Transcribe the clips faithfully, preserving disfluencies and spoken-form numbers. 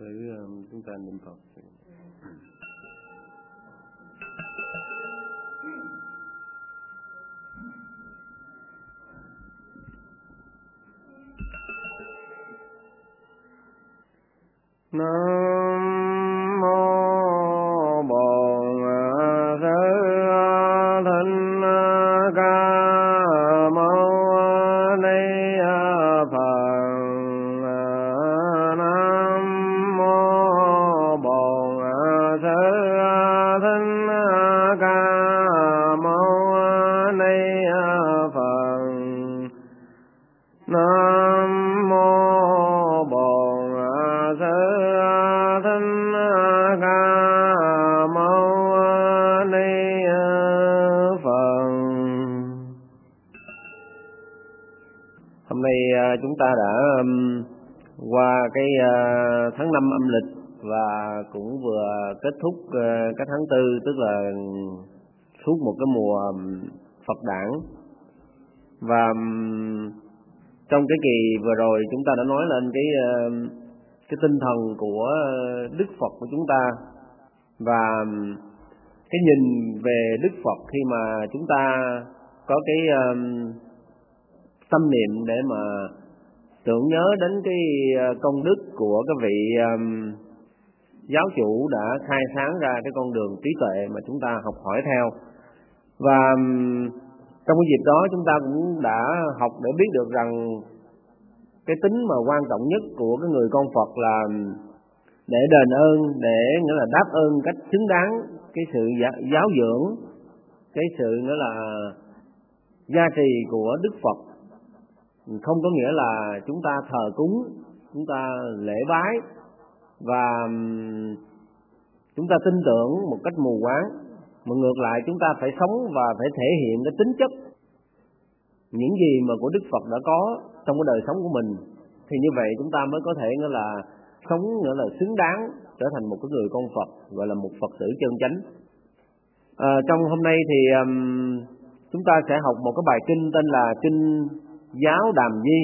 Thử chúng ta niệm Phật. Nam mô Bổn Sư Thích Ca Mâu Ni Phật. Nam mô Bổn Sư Thích Ca Mâu Ni Phật. Nam mô Bổn Sư Hôm nay chúng ta đã um, qua cái uh, tháng năm âm lịch và cũng vừa kết thúc uh, cái tháng tư, tức là suốt một cái mùa um, Phật đản. Và um, trong cái kỳ vừa rồi chúng ta đã nói lên cái uh, cái tinh thần của Đức Phật của chúng ta và um, cái nhìn về Đức Phật khi mà chúng ta có cái um, tâm niệm để mà tưởng nhớ đến cái công đức của cái vị um, giáo chủ đã khai sáng ra cái con đường trí tuệ mà chúng ta học hỏi theo. Và um, trong cái dịp đó chúng ta cũng đã học để biết được rằng cái tính mà quan trọng nhất của cái người con Phật là để đền ơn, để nghĩa là đáp ơn cách xứng đáng cái sự giáo dưỡng, cái sự nghĩa là gia trì của Đức Phật. Không có nghĩa là chúng ta thờ cúng, chúng ta lễ bái và chúng ta tin tưởng một cách mù quáng, mà ngược lại chúng ta phải sống và phải thể hiện cái tính chất những gì mà của Đức Phật đã có trong cái đời sống của mình, thì như vậy chúng ta mới có thể nghĩa là sống nghĩa là xứng đáng trở thành một cái người con Phật, gọi là một Phật tử chân chánh. À, trong hôm nay thì um, chúng ta sẽ học một cái bài kinh tên là Kinh Giáo Đàm Di.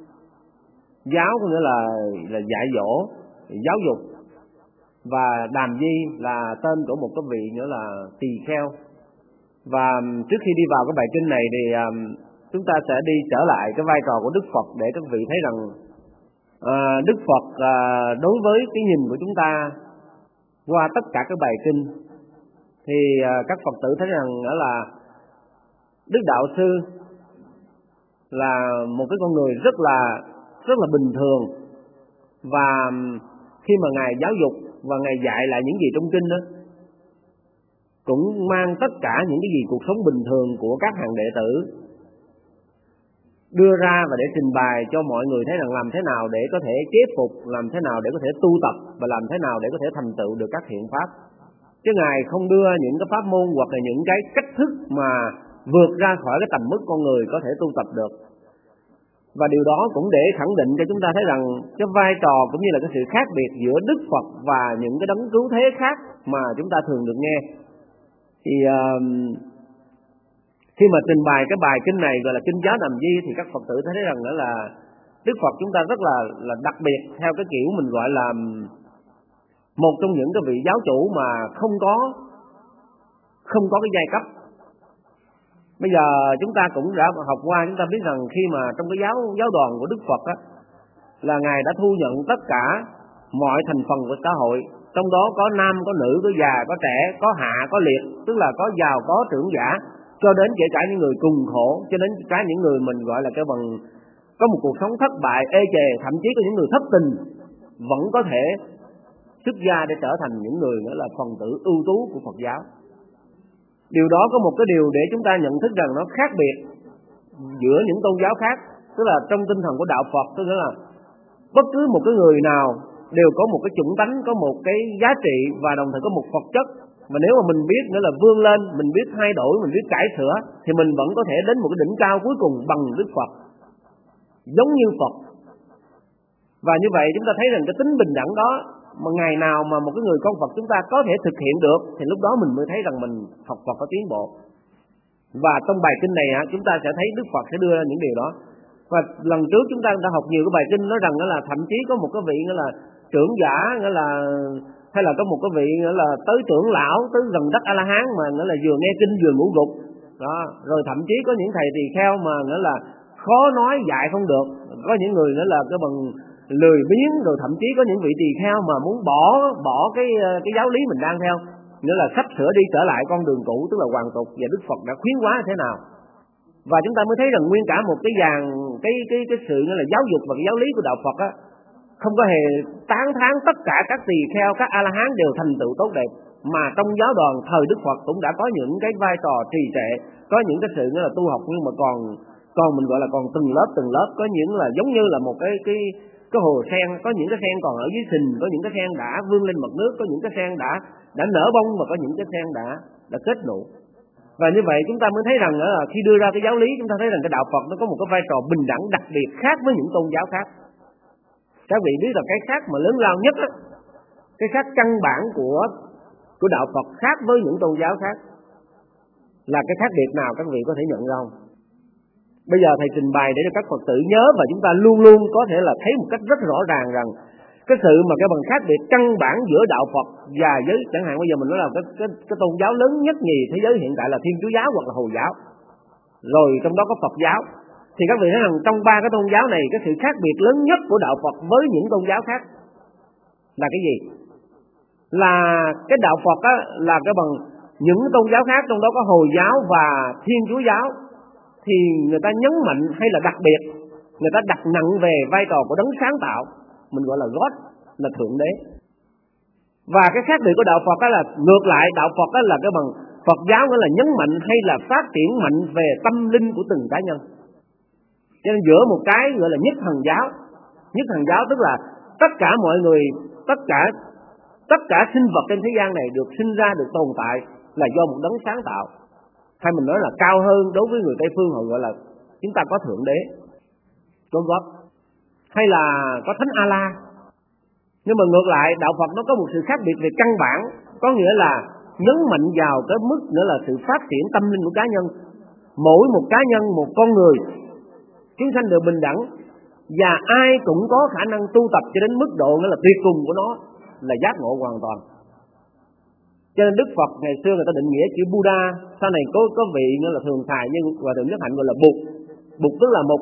Giáo có nghĩa là là dạy dỗ, giáo dục, và Đàm Di là tên của một cái vị nữa là tỳ kheo. Và trước khi đi vào cái bài kinh này thì um, chúng ta sẽ đi trở lại cái vai trò của Đức Phật để các vị thấy rằng uh, Đức Phật uh, đối với cái nhìn của chúng ta qua tất cả các bài kinh thì uh, các Phật tử thấy rằng đó là Đức Đạo Sư là một cái con người rất là rất là bình thường, và khi mà Ngài giáo dục và Ngài dạy lại những gì trong kinh đó cũng mang tất cả những cái gì cuộc sống bình thường của các hàng đệ tử đưa ra và để trình bày cho mọi người thấy rằng làm thế nào để có thể chế phục, làm thế nào để có thể tu tập, và làm thế nào để có thể thành tựu được các thiện pháp. Chứ Ngài không đưa những cái pháp môn hoặc là những cái cách thức mà vượt ra khỏi cái tầm mức con người có thể tu tập được. Và điều đó cũng để khẳng định cho chúng ta thấy rằng cái vai trò cũng như là cái sự khác biệt giữa Đức Phật và những cái đấng cứu thế khác mà chúng ta thường được nghe. Thì uh, khi mà trình bày cái bài kinh này gọi là Kinh Giáo Đàm Di thì các Phật tử thấy rằng đó là Đức Phật chúng ta rất là là đặc biệt theo cái kiểu mình gọi là một trong những cái vị giáo chủ mà không có không có cái giai cấp. Bây giờ chúng ta cũng đã học qua, chúng ta biết rằng khi mà trong cái giáo giáo đoàn của Đức Phật á, là Ngài đã thu nhận tất cả mọi thành phần của xã hội, trong đó có nam, có nữ, có già, có trẻ, có hạ, có liệt, tức là có giàu, có trưởng giả, cho đến kể cả những người cùng khổ, cho đến cả những người mình gọi là cái bằng có một cuộc sống thất bại, ê chề, thậm chí có những người thất tình vẫn có thể xuất gia để trở thành những người nữa là phần tử ưu tú của Phật giáo. Điều đó có một cái điều để chúng ta nhận thức rằng nó khác biệt giữa những tôn giáo khác, tức là trong tinh thần của đạo Phật, tức là bất cứ một cái người nào đều có một cái chủng tánh, có một cái giá trị và đồng thời có một Phật chất. Và nếu mà mình biết nữa là vươn lên, mình biết thay đổi, mình biết cải sửa, thì mình vẫn có thể đến một cái đỉnh cao cuối cùng bằng Đức Phật, giống như Phật. Và như vậy chúng ta thấy rằng cái tính bình đẳng đó mà ngày nào mà một cái người con Phật chúng ta có thể thực hiện được thì lúc đó mình mới thấy rằng mình học Phật có tiến bộ. Và trong bài kinh này chúng ta sẽ thấy Đức Phật sẽ đưa ra những điều đó. Và lần trước chúng ta đã học nhiều cái bài kinh nói rằng đó là thậm chí có một cái vị nữa là trưởng giả, nghĩa là hay là có một cái vị nghĩa là tới trưởng lão, tới gần đất A La Hán mà nghĩa là vừa nghe kinh vừa ngủ gục đó. Rồi thậm chí có những thầy tỳ kheo mà nghĩa là khó nói dạy không được, có những người nghĩa là cái bằng lười biếng, rồi thậm chí có những vị tỳ kheo mà muốn bỏ bỏ cái cái giáo lý mình đang theo, nghĩa là sắp sửa đi trở lại con đường cũ, tức là hoàn tục, và Đức Phật đã khuyến hóa thế nào. Và chúng ta mới thấy rằng nguyên cả một cái dàn cái cái cái sự nghĩa là giáo dục và cái giáo lý của đạo Phật á, không có hề tán thán tất cả các tỳ kheo, các A La Hán đều thành tựu tốt đẹp, mà trong giáo đoàn thời Đức Phật cũng đã có những cái vai trò trì trệ, có những cái sự nghĩa là tu học nhưng mà còn còn mình gọi là còn từng lớp từng lớp, có những là giống như là một cái cái cái hồ sen, có những cái sen còn ở dưới sình, có những cái sen đã vươn lên mặt nước, có những cái sen đã đã nở bông, và có những cái sen đã đã kết nụ. Và như vậy chúng ta mới thấy rằng là khi đưa ra cái giáo lý, chúng ta thấy rằng cái đạo Phật nó có một cái vai trò bình đẳng đặc biệt khác với những tôn giáo khác. Các vị biết là cái khác mà lớn lao nhất á, cái khác căn bản của của đạo Phật khác với những tôn giáo khác là cái khác biệt nào, các vị có thể nhận ra không? Bây giờ thầy trình bày để cho các Phật tử nhớ, và chúng ta luôn luôn có thể là thấy một cách rất rõ ràng rằng cái sự mà cái bằng khác biệt căn bản giữa đạo Phật và giới, chẳng hạn bây giờ mình nói là cái cái cái tôn giáo lớn nhất nhì thế giới hiện tại là Thiên Chúa giáo hoặc là Hồi giáo, rồi trong đó có Phật giáo, thì các vị thấy rằng trong ba cái tôn giáo này, cái sự khác biệt lớn nhất của đạo Phật với những tôn giáo khác là cái gì? Là cái đạo Phật á, là cái bằng những tôn giáo khác, trong đó có Hồi giáo và Thiên Chúa giáo, thì người ta nhấn mạnh hay là đặc biệt, người ta đặt nặng về vai trò của đấng sáng tạo, mình gọi là God, là Thượng Đế. Và cái khác biệt của đạo Phật đó là ngược lại, đạo Phật đó là cái bằng Phật giáo nghĩa là nhấn mạnh hay là phát triển mạnh về tâm linh của từng cá nhân. Cho nên giữa một cái gọi là nhất thần giáo, nhất thần giáo tức là tất cả mọi người, tất cả tất cả sinh vật trên thế gian này được sinh ra, được tồn tại là do một đấng sáng tạo. Hay mình nói là cao hơn, đối với người Tây phương họ gọi là chúng ta có Thượng Đế, có God, hay là có Thánh A-la. Nhưng mà ngược lại, đạo Phật nó có một sự khác biệt về căn bản, có nghĩa là nhấn mạnh vào cái mức nữa là sự phát triển tâm linh của cá nhân. Mỗi một cá nhân, một con người, chúng sanh đều bình đẳng, và ai cũng có khả năng tu tập cho đến mức độ nghĩa là tuyệt cùng của nó là giác ngộ hoàn toàn. Cho nên Đức Phật ngày xưa người ta định nghĩa chữ Buddha, sau này có có vị nữa là thường xài nhưng Hòa Thượng Nhất Hạnh gọi là Bụt. Bụt tức là một